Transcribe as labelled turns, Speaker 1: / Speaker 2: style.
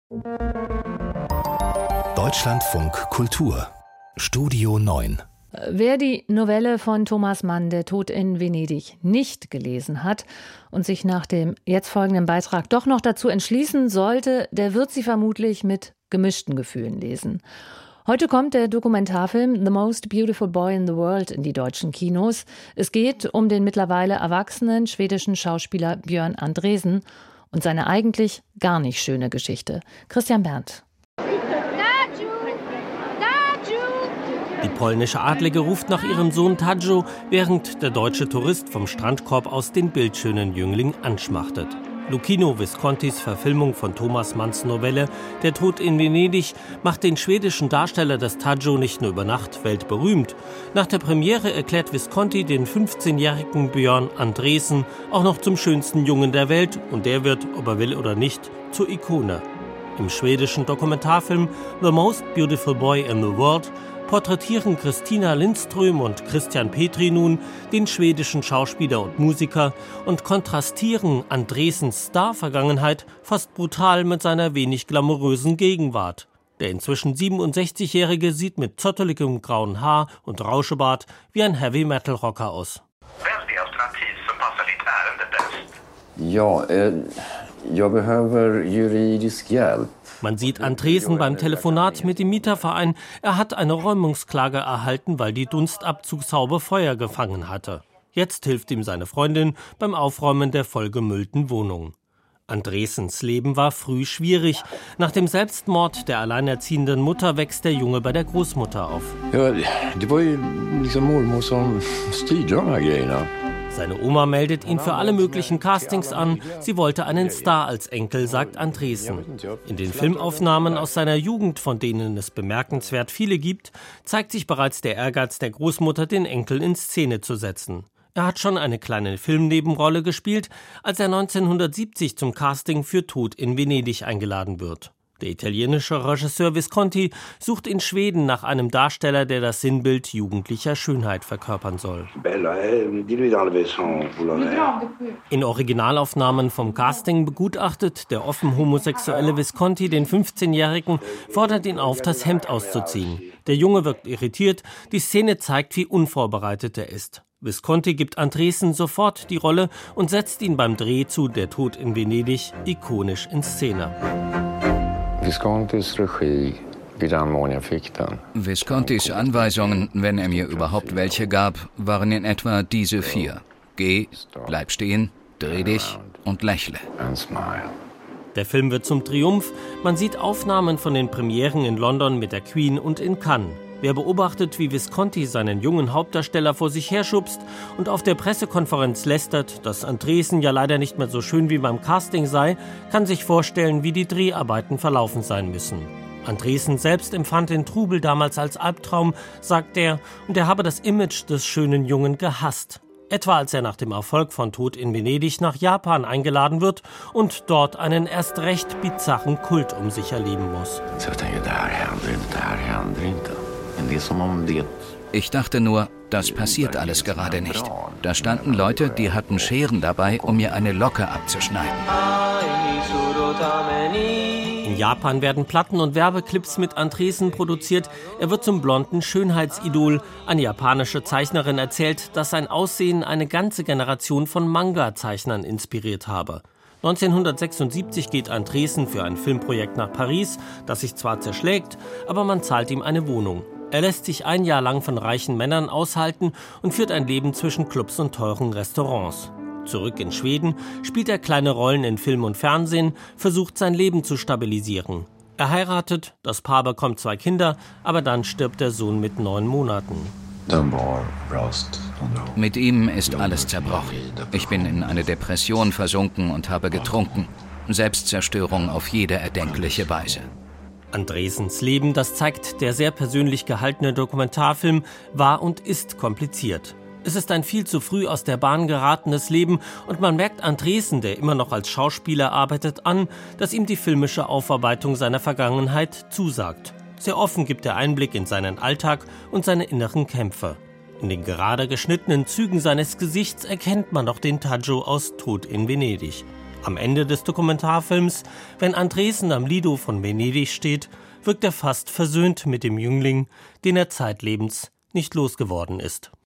Speaker 1: Deutschlandfunk Kultur Studio 9.
Speaker 2: Wer die Novelle von Thomas Mann, Der Tod in Venedig, nicht gelesen hat und sich nach dem jetzt folgenden Beitrag doch noch dazu entschließen sollte, der wird sie vermutlich mit gemischten Gefühlen lesen. Heute kommt der Dokumentarfilm The Most Beautiful Boy in the World in die deutschen Kinos. Es geht um den mittlerweile erwachsenen schwedischen Schauspieler Björn Andresen und seine eigentlich gar nicht schöne Geschichte. Christian Berndt.
Speaker 3: Die polnische Adlige ruft nach ihrem Sohn Tajo, während der deutsche Tourist vom Strandkorb aus den bildschönen Jüngling anschmachtet. Luchino Viscontis Verfilmung von Thomas Manns Novelle Der Tod in Venedig macht den schwedischen Darsteller des Tajo nicht nur über Nacht weltberühmt. Nach der Premiere erklärt Visconti den 15-jährigen Björn Andresen auch noch zum schönsten Jungen der Welt und der wird, ob er will oder nicht, zur Ikone. Im schwedischen Dokumentarfilm The Most Beautiful Boy in the World porträtieren Christina Lindström und Christian Petri nun den schwedischen Schauspieler und Musiker und kontrastieren Andresens Star-Vergangenheit fast brutal mit seiner wenig glamourösen Gegenwart. Der inzwischen 67-Jährige sieht mit zotteligem grauen Haar und Rauschebart wie ein Heavy-Metal-Rocker aus.
Speaker 4: Ja, jag behöver juridisk hjälp.
Speaker 3: Man sieht Andresen beim Telefonat mit dem Mieterverein. Er hat eine Räumungsklage erhalten, weil die Dunstabzugshaube Feuer gefangen hatte. Jetzt hilft ihm seine Freundin beim Aufräumen der vollgemüllten Wohnung. Andresens Leben war früh schwierig. Nach dem Selbstmord der alleinerziehenden Mutter wächst der Junge bei der Großmutter auf.
Speaker 4: Ja, det var ju liksom mormor som styrde de här grejerna.
Speaker 3: Seine Oma meldet ihn für alle möglichen Castings an. Sie wollte einen Star als Enkel, sagt Andresen. In den Filmaufnahmen aus seiner Jugend, von denen es bemerkenswert viele gibt, zeigt sich bereits der Ehrgeiz der Großmutter, den Enkel in Szene zu setzen. Er hat schon eine kleine Filmnebenrolle gespielt, als er 1970 zum Casting für Tod in Venedig eingeladen wird. Der italienische Regisseur Visconti sucht in Schweden nach einem Darsteller, der das Sinnbild jugendlicher Schönheit verkörpern soll. In Originalaufnahmen vom Casting begutachtet der offen homosexuelle Visconti den 15-Jährigen, fordert ihn auf, das Hemd auszuziehen. Der Junge wirkt irritiert, die Szene zeigt, wie unvorbereitet er ist. Visconti gibt Andresen sofort die Rolle und setzt ihn beim Dreh zu Der Tod in Venedig ikonisch in Szene.
Speaker 4: Viscontis Regie, wie dann Monja fick den.
Speaker 5: Viscontis Anweisungen, wenn er mir überhaupt welche gab, waren in etwa diese 4. Geh, bleib stehen, dreh dich und lächle.
Speaker 4: And smile.
Speaker 3: Der Film wird zum Triumph. Man sieht Aufnahmen von den Premieren in London mit der Queen und in Cannes. Wer beobachtet, wie Visconti seinen jungen Hauptdarsteller vor sich herschubst und auf der Pressekonferenz lästert, dass Andresen ja leider nicht mehr so schön wie beim Casting sei, kann sich vorstellen, wie die Dreharbeiten verlaufen sein müssen. Andresen selbst empfand den Trubel damals als Albtraum, sagt er, und er habe das Image des schönen Jungen gehasst. Etwa als er nach dem Erfolg von Tod in Venedig nach Japan eingeladen wird und dort einen erst recht bizarren Kult um sich erleben muss.
Speaker 5: Ich dachte nur, das passiert alles gerade nicht. Da standen Leute, die hatten Scheren dabei, um mir eine Locke abzuschneiden.
Speaker 3: In Japan werden Platten und Werbeclips mit Andresen produziert. Er wird zum blonden Schönheitsidol. Eine japanische Zeichnerin erzählt, dass sein Aussehen eine ganze Generation von Manga-Zeichnern inspiriert habe. 1976 geht Andresen für ein Filmprojekt nach Paris, das sich zwar zerschlägt, aber man zahlt ihm eine Wohnung. Er lässt sich ein Jahr lang von reichen Männern aushalten und führt ein Leben zwischen Clubs und teuren Restaurants. Zurück in Schweden spielt er kleine Rollen in Film und Fernsehen, versucht sein Leben zu stabilisieren. Er heiratet, das Paar bekommt 2 Kinder, aber dann stirbt der Sohn mit 9 Monaten.
Speaker 5: Mit ihm ist alles zerbrochen. Ich bin in eine Depression versunken und habe getrunken. Selbstzerstörung auf jede erdenkliche Weise.
Speaker 3: Andresens Leben, das zeigt der sehr persönlich gehaltene Dokumentarfilm, war und ist kompliziert. Es ist ein viel zu früh aus der Bahn geratenes Leben und man merkt Andresen, der immer noch als Schauspieler arbeitet, an, dass ihm die filmische Aufarbeitung seiner Vergangenheit zusagt. Sehr offen gibt er Einblick in seinen Alltag und seine inneren Kämpfe. In den gerade geschnittenen Zügen seines Gesichts erkennt man noch den Tajo aus Tod in Venedig. Am Ende des Dokumentarfilms, wenn Andresen am Lido von Venedig steht, wirkt er fast versöhnt mit dem Jüngling, den er zeitlebens nicht losgeworden ist.